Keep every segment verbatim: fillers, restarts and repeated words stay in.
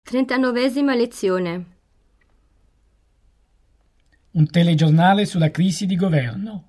trentanovesima lezione. Un telegiornale sulla crisi di governo.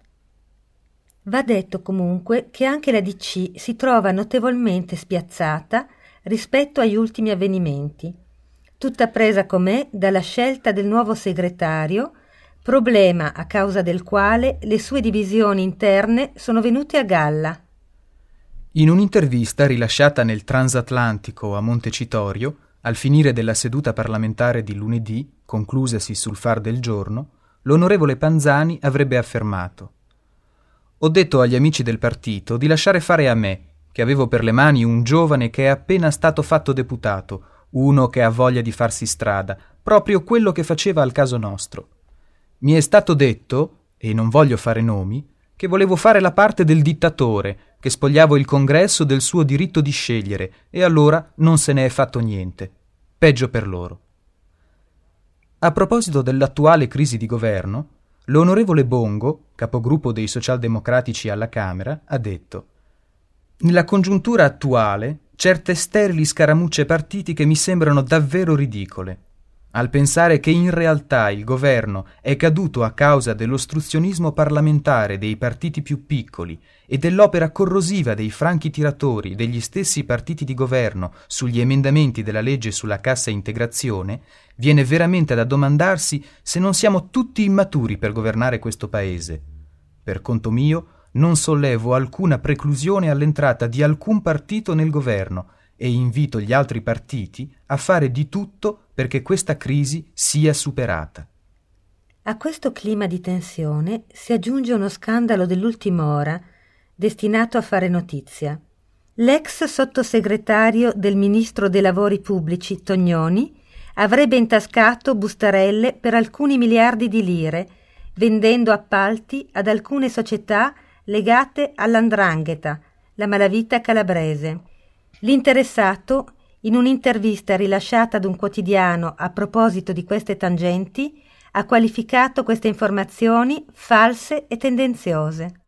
Va detto comunque che anche la D C si trova notevolmente spiazzata rispetto agli ultimi avvenimenti, tutta presa com'è dalla scelta del nuovo segretario, problema a causa del quale le sue divisioni interne sono venute a galla. In un'intervista rilasciata nel Transatlantico a Montecitorio, al finire della seduta parlamentare di lunedì, conclusasi sul Far del Giorno, l'onorevole Panzani avrebbe affermato: «Ho detto agli amici del partito di lasciare fare a me, che avevo per le mani un giovane che è appena stato fatto deputato, uno che ha voglia di farsi strada, proprio quello che faceva al caso nostro. Mi è stato detto, e non voglio fare nomi, che volevo fare la parte del dittatore, che spogliavo il congresso del suo diritto di scegliere, e allora non se ne è fatto niente. Peggio per loro». A proposito dell'attuale crisi di governo, l'onorevole Bongo, capogruppo dei socialdemocratici alla Camera, ha detto: «Nella congiuntura attuale, certe sterili scaramucce partitiche mi sembrano davvero ridicole. Al pensare che in realtà il governo è caduto a causa dell'ostruzionismo parlamentare dei partiti più piccoli e dell'opera corrosiva dei franchi tiratori degli stessi partiti di governo sugli emendamenti della legge sulla cassa integrazione, viene veramente da domandarsi se non siamo tutti immaturi per governare questo paese. Per conto mio, non sollevo alcuna preclusione all'entrata di alcun partito nel governo e invito gli altri partiti a fare di tutto perché questa crisi sia superata». A questo clima di tensione si aggiunge uno scandalo dell'ultima ora destinato a fare notizia. L'ex sottosegretario del ministro dei lavori pubblici Tognoni avrebbe intascato bustarelle per alcuni miliardi di lire, vendendo appalti ad alcune società legate all'Andrangheta, la malavita calabrese. L'interessato, in un'intervista rilasciata ad un quotidiano a proposito di queste tangenti, ha qualificato queste informazioni false e tendenziose.